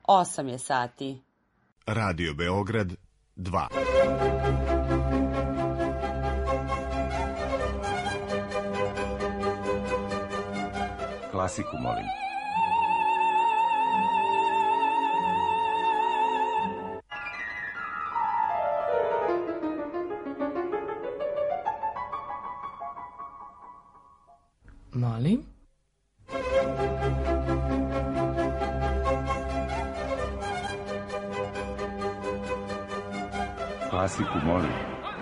8 je sati. Radio Beograd 2. Klasiku molim. Molim? Klasiku molim.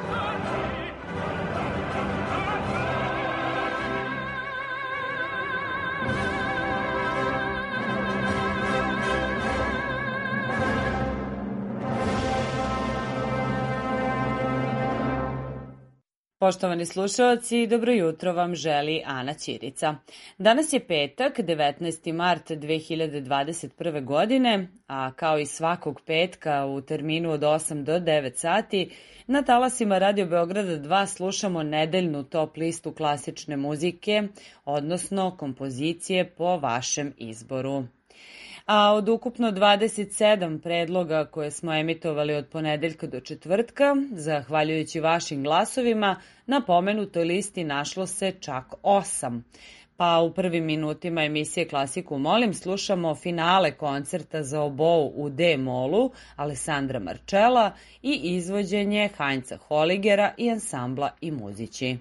Poštovani slušalci, dobro jutro vam želi Ana Ćirica. Danas je petak, 19. mart 2021. godine, a kao i svakog petka u terminu od 8 do 9 sati, na talasima Radio Beograda 2 slušamo nedeljnu top listu klasične muzike, odnosno kompozicije po vašem izboru. A od ukupno 27 predloga koje smo emitovali od ponedeljka do četvrtka, zahvaljujući vašim glasovima, na pomenutoj listi našlo se čak 8. Pa u prvim minutima emisije Klasiku molim slušamo finale koncerta za obou u D-molu Alessandra Marčela i izvođenje Heinza Holligera i ansambla I muzići.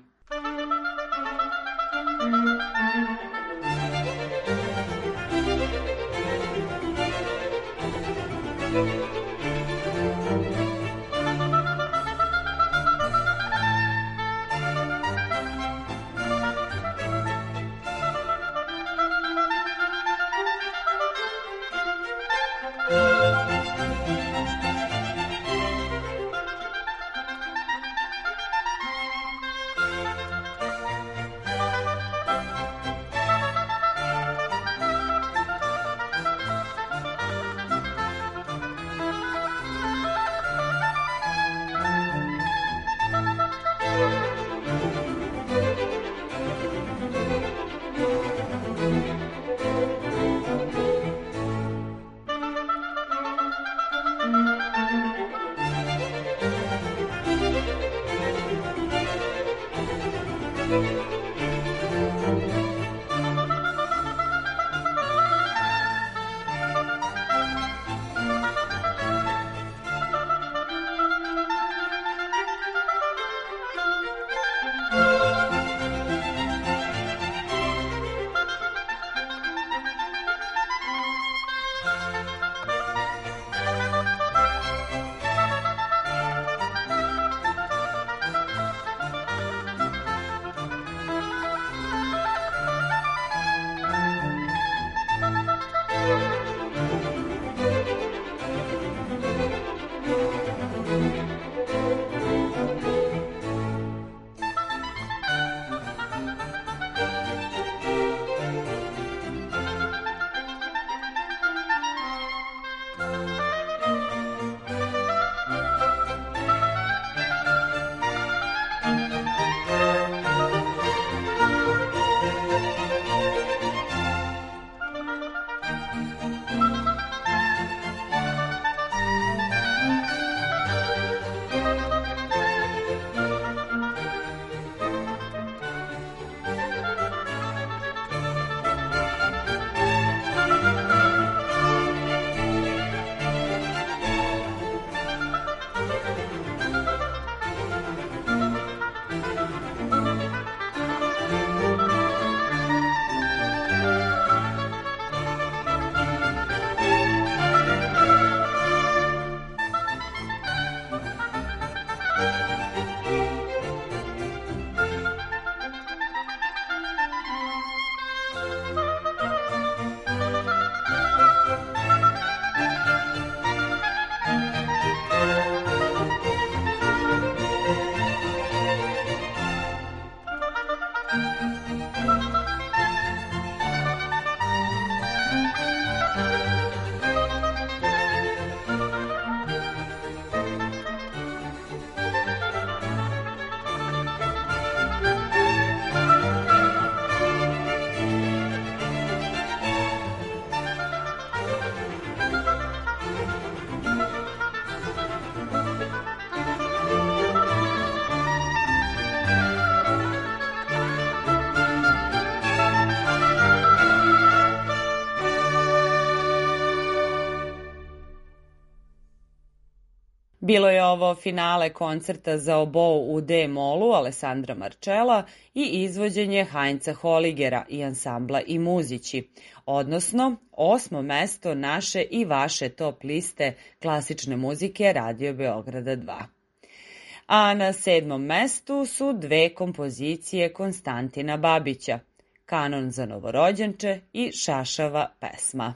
Bilo je ovo finale koncerta za obou u D-molu Alessandra Marčela i izvođenje Heinza Holigera i ansambla I muzići, odnosno 8. mesto naše i vaše top liste klasične muzike Radio Beograda 2. A na 7. mestu su dve kompozicije Konstantina Babića, Kanon za novorođenče i Šašava pesma.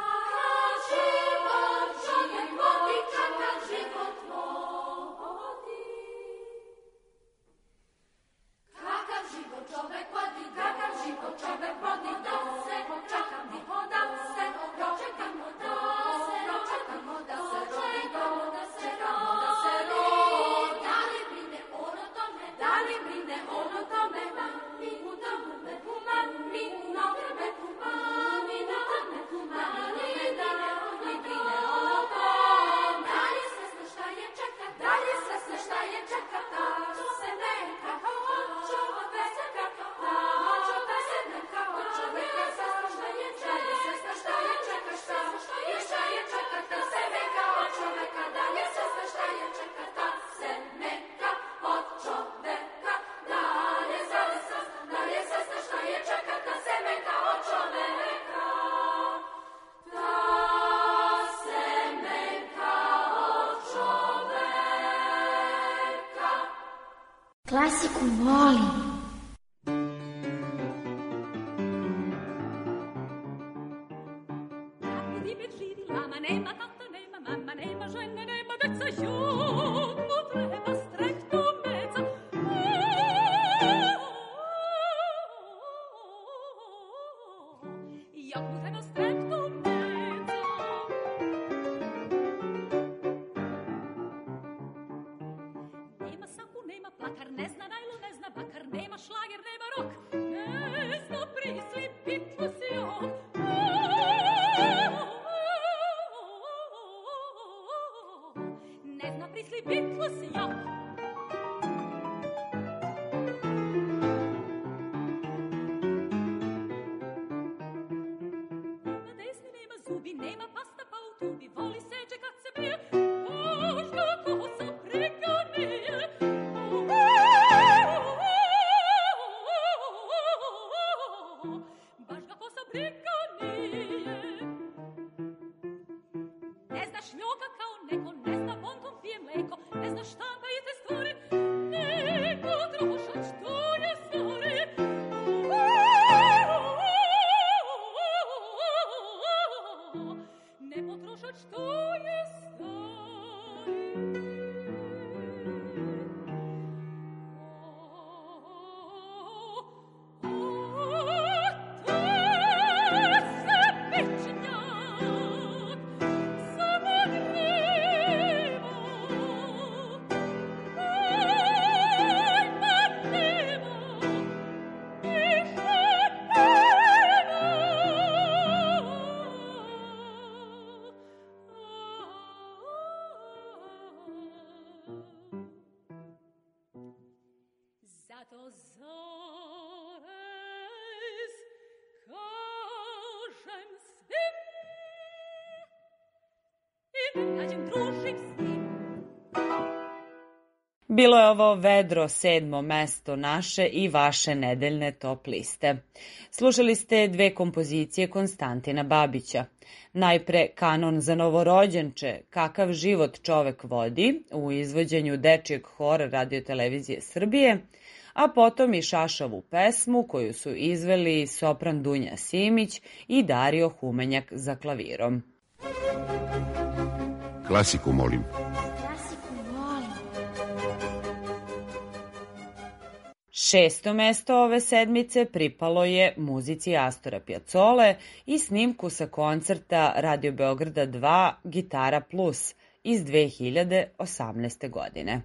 Klasiku volim. Bilo je ovo vedro 7. mesto naše i vaše nedeljne top liste. Slušali ste dve kompozicije Konstantina Babića. Najpre Kanon za novorođenče, Kakav život čovek vodi, u izvođenju dečijeg hora Radio-televizije Srbije, a potom i Šašavu pesmu koju su izveli sopran Dunja Simić i Dario Humenjak za klavirom. Klasiku molim. Šesto mesto ove sedmice pripalo je muzici Astora Piazzole i snimku sa koncerta Radio Beograda 2 Gitara Plus iz 2018. godine.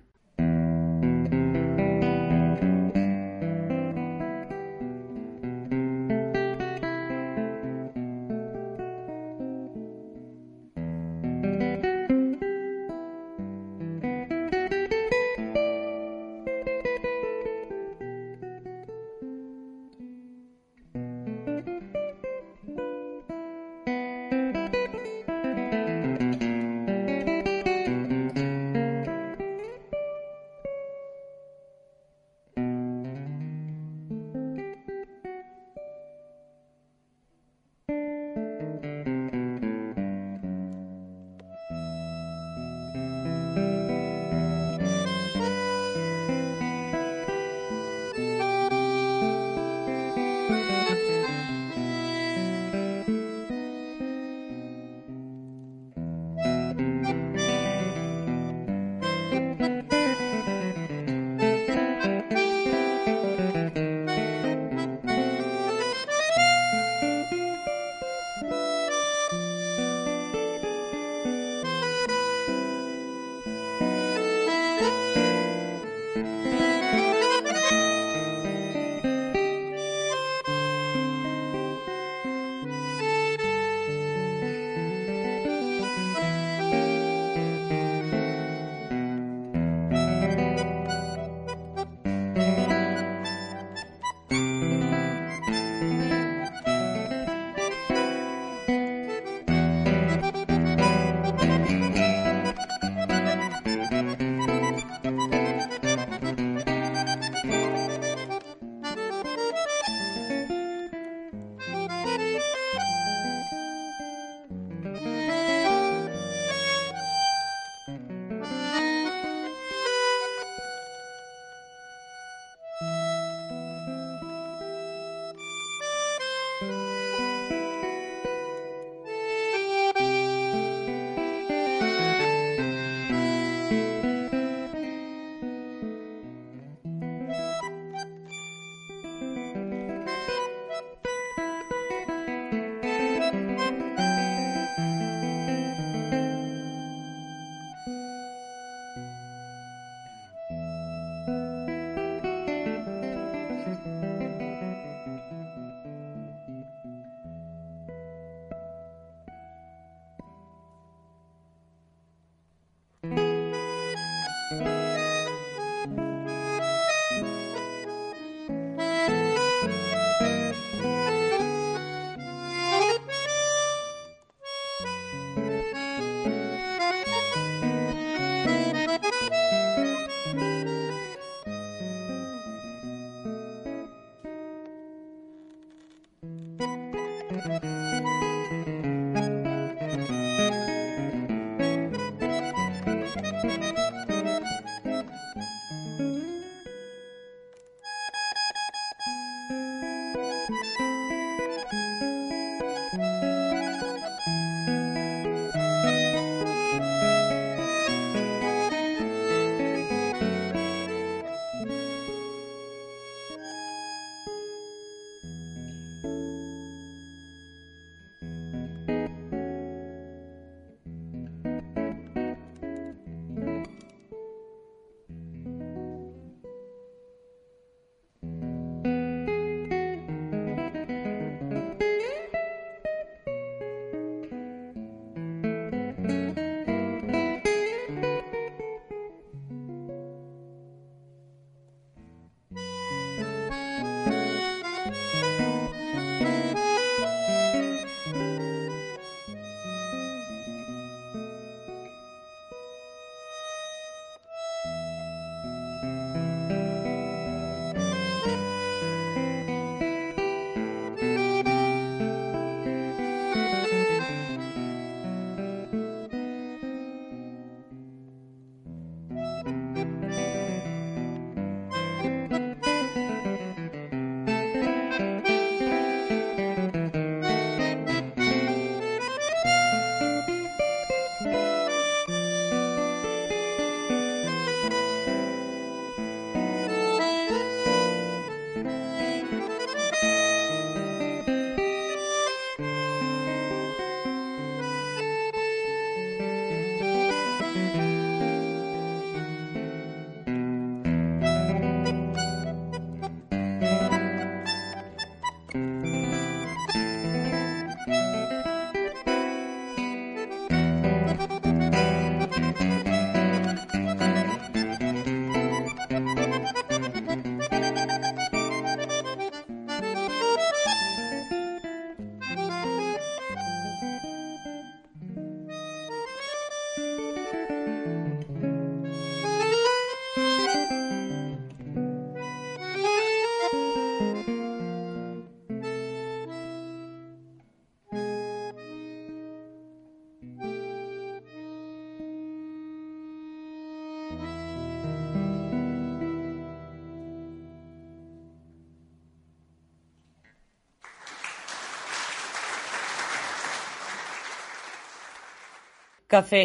Kafe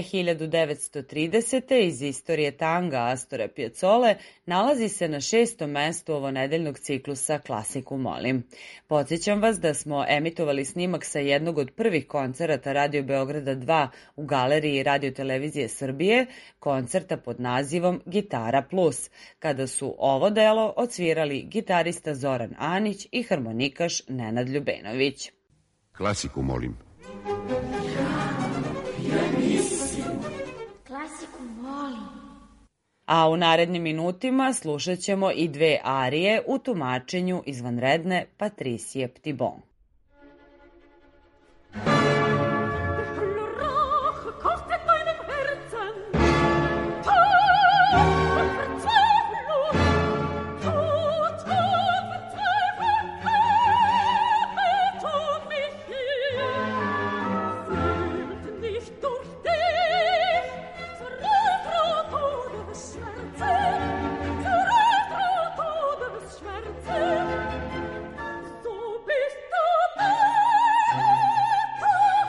1930. iz istorije tanga Astora Piazzole nalazi se na 6. mestu ovonedeljnog ciklusa Klasiku molim. Podsjećam vas da smo emitovali snimak sa jednog od prvih koncerata Radio Beograda 2 u galeriji Radio Televizije Srbije, koncerta pod nazivom Gitara Plus, kada su ovo delo odsvirali gitarista Zoran Anić i harmonikaš Nenad Ljubenović. Klasiku molim. Klasiku molim. A u narednim minutima slušat ćemo i dve arije u tumačenju izvanredne Patricije Ptibon. So bist du da.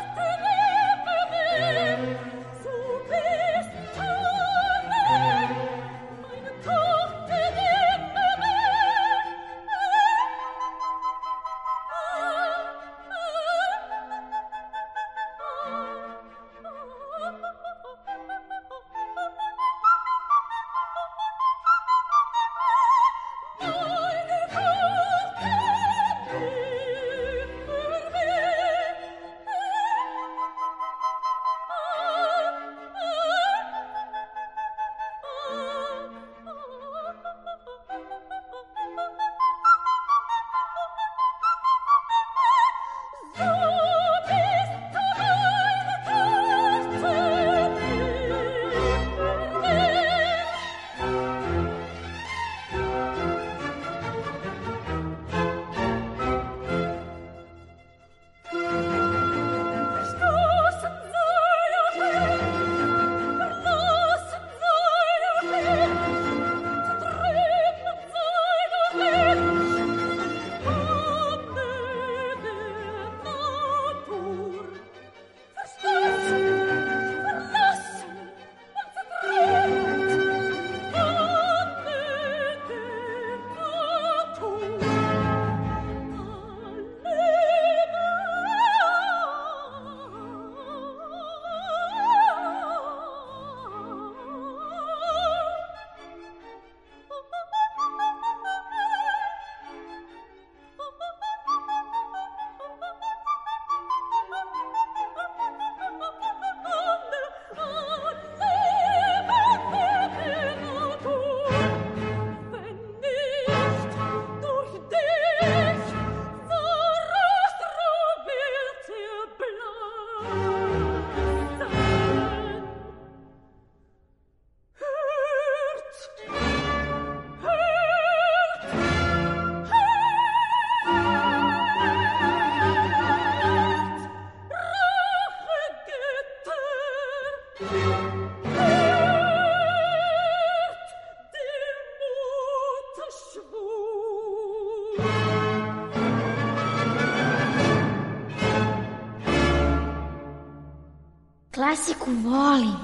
Klasiku volim.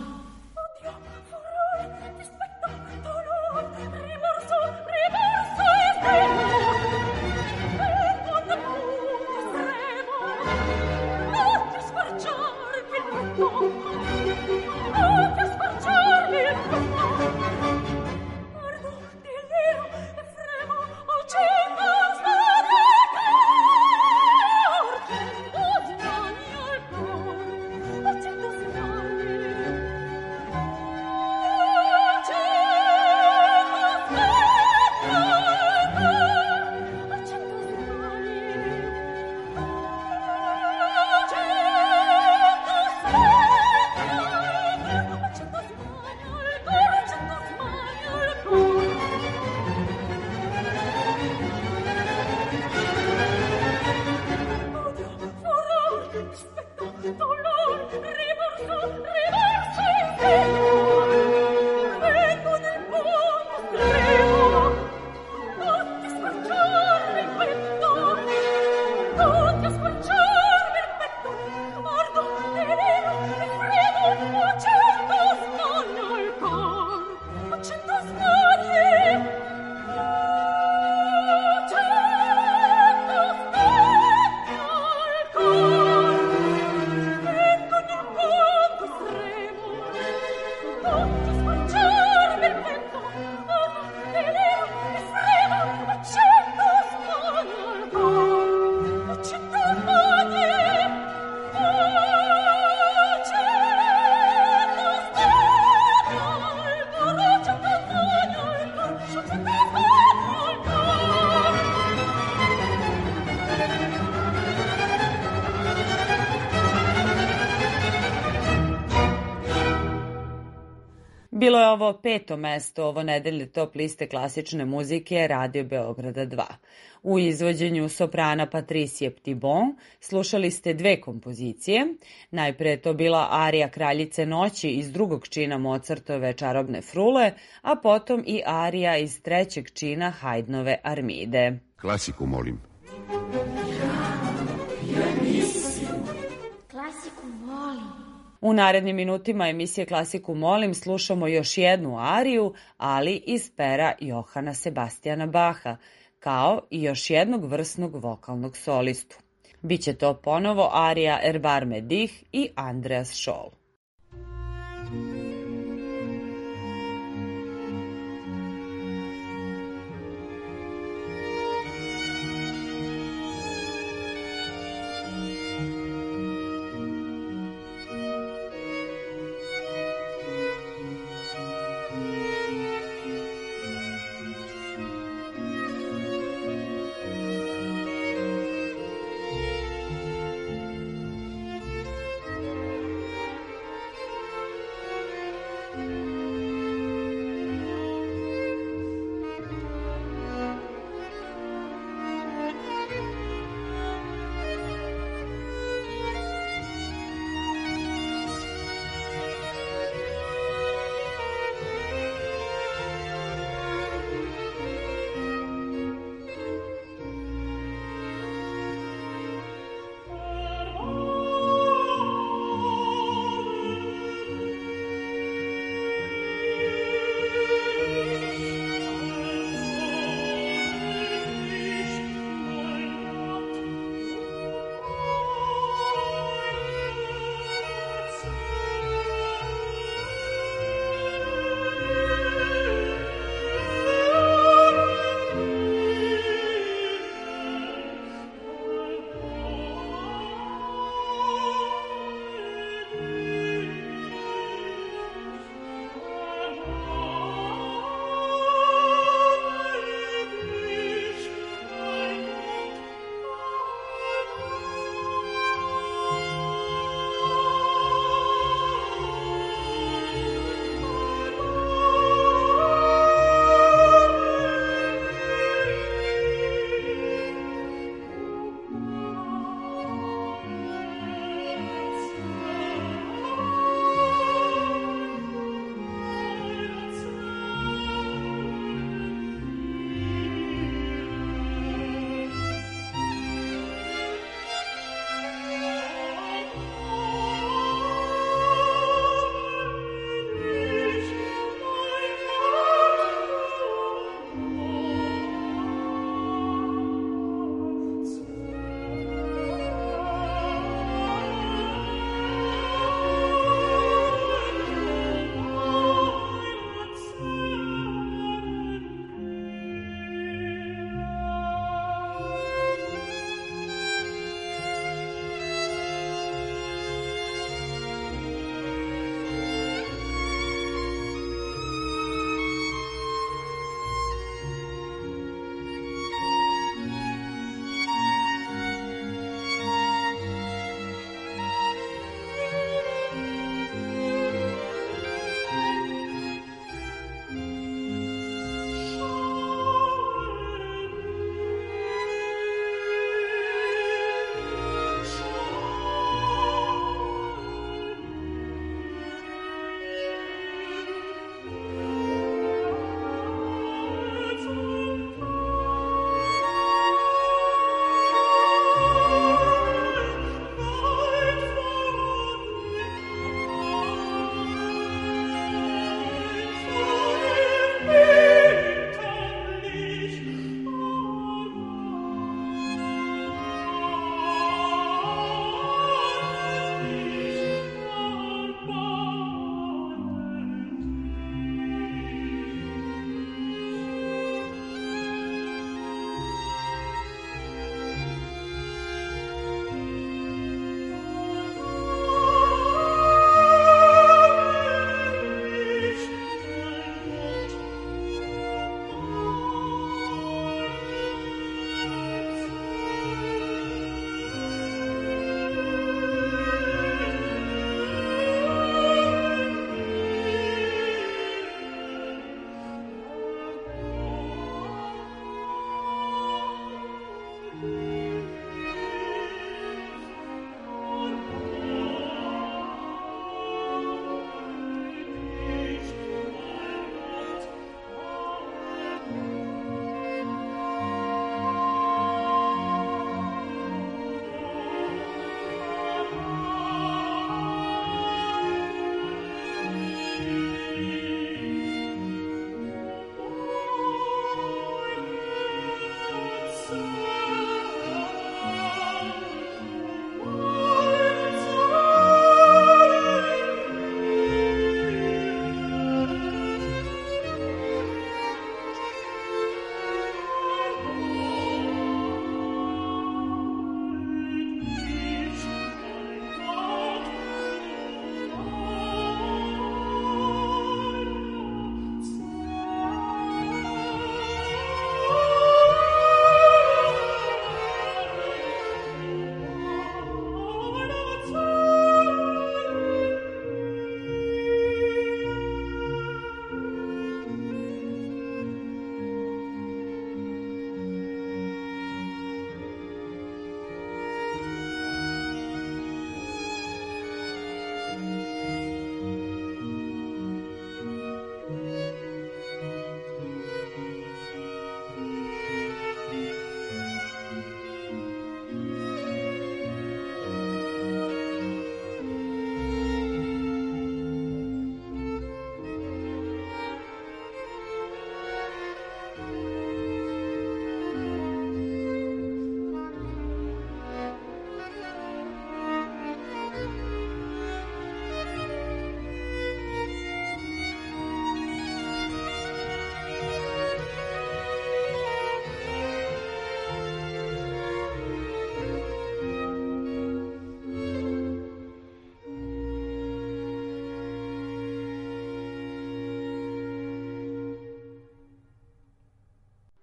Bilo je ovo 5. mesto ovo nedeljne top liste klasične muzike Radio Beograda 2. U izvođenju soprana Patricije Ptibon slušali ste dve kompozicije. Najpre je to bila arija Kraljice noći iz drugog čina Mozartove Čarobne frule, a potom i arija iz trećeg čina Haydnove Armide. Klasiku molim. Klasiku volim. U narednim minutima emisije Klasiku molim slušamo još jednu ariju, ali iz pera Johana Sebastijana Baha, kao i još jednog vrsnog vokalnog solistu. Biće to ponovo arija Erbarme Dich i Andreas Scholl.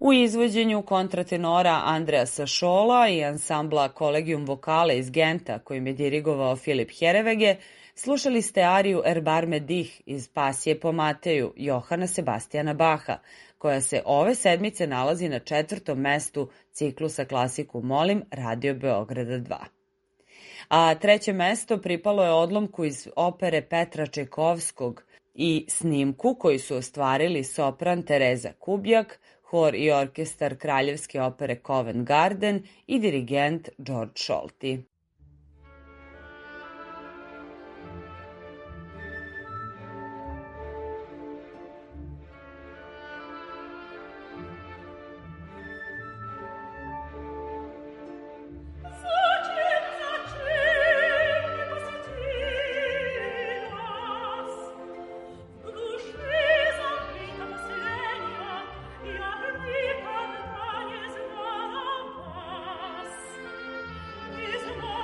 U izvođenju kontratenora Andreasa Scholla i ansambla Collegium Vocale iz Genta, kojim je dirigovao Filip Herreweghe, slušali ste ariju Erbarme dich iz Pasije po Mateju Johana Sebastijana Baha, koja se ove sedmice nalazi na 4. mestu ciklusa Klasiku molim Radio Beograda 2. A 3. mesto pripalo je odlomku iz opere Petra Čajkovskog i snimku koji su ostvarili sopran Tereza Kubjak, hor i orkestar Kraljevske opere Covent Garden i dirigent George Scholti. Is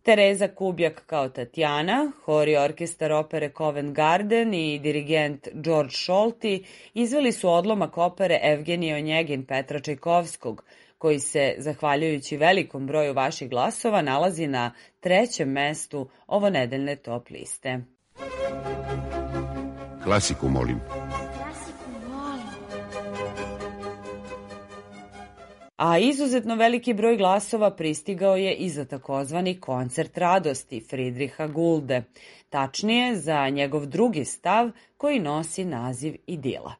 Tereza Kubjak kao Tatjana, hor i orkestar opere Covent Garden i dirigent George Scholti izveli su odlomak opere Evgenije Onjegin Petra Čajkovskog, koji se, zahvaljujući velikom broju vaših glasova, nalazi na 3. mestu ovonedeljne top liste. Klasiku molim. Klasiku volim. A izuzetno veliki broj glasova pristigao je i za takozvani koncert radosti Fridriha Gulde, tačnije za njegov drugi stav koji nosi naziv Idila.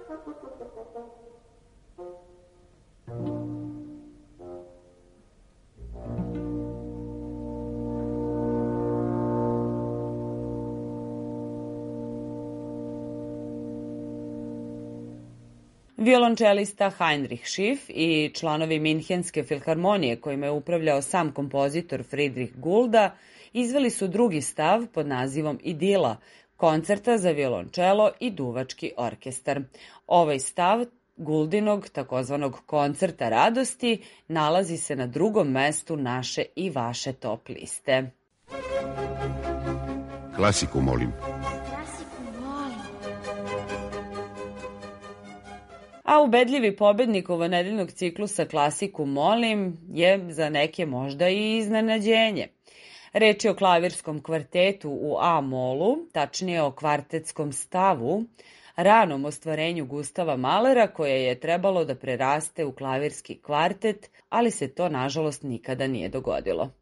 Violončelista Heinrich Schiff i članovi Minhenske filharmonije kojima je upravljao sam kompozitor Friedrich Gulda izveli su drugi stav pod nazivom Idila, koncerta za violončelo i duvački orkestar. Ovaj stav Guldinog takozvanog koncerta radosti nalazi se na drugom mestu naše i vaše top liste. Klasiku molim. Klasiku volim. A ubedljivi pobednik nedeljnog ciklusa Klasiku molim je za neke možda i iznenađenje. Reč je o klavirskom kvartetu u A-molu, tačnije o kvartetskom stavu, ranom ostvarenju Gustava Mahlera koje je trebalo da preraste u klavirski kvartet, ali se to nažalost nikada nije dogodilo.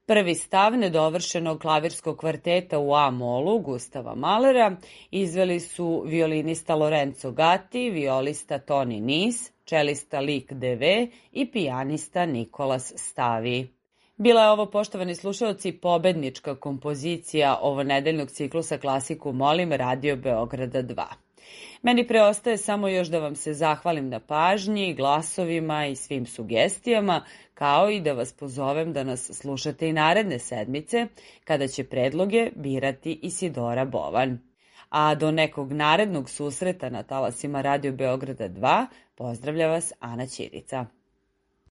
Prvi stav nedovršenog klavirskog kvarteta u A-molu Gustava Mahlera izveli su violinista Lorenzo Gatti, violista Toni Nis, čelista Lik Deve i pijanista Nikolas Stavi. Bila je ovo, poštovani slušalci, pobednička kompozicija ovonedeljnog ciklusa Klasiku molim Radio Beograda 2. Meni preostaje samo još da vam se zahvalim na pažnji, glasovima i svim sugestijama, kao i da vas pozovem da nas slušate i naredne sedmice, kada će predloge birati Isidora Bovan. A do nekog narednog susreta na talasima Radio Beograda 2 pozdravlja vas Ana Ćirica.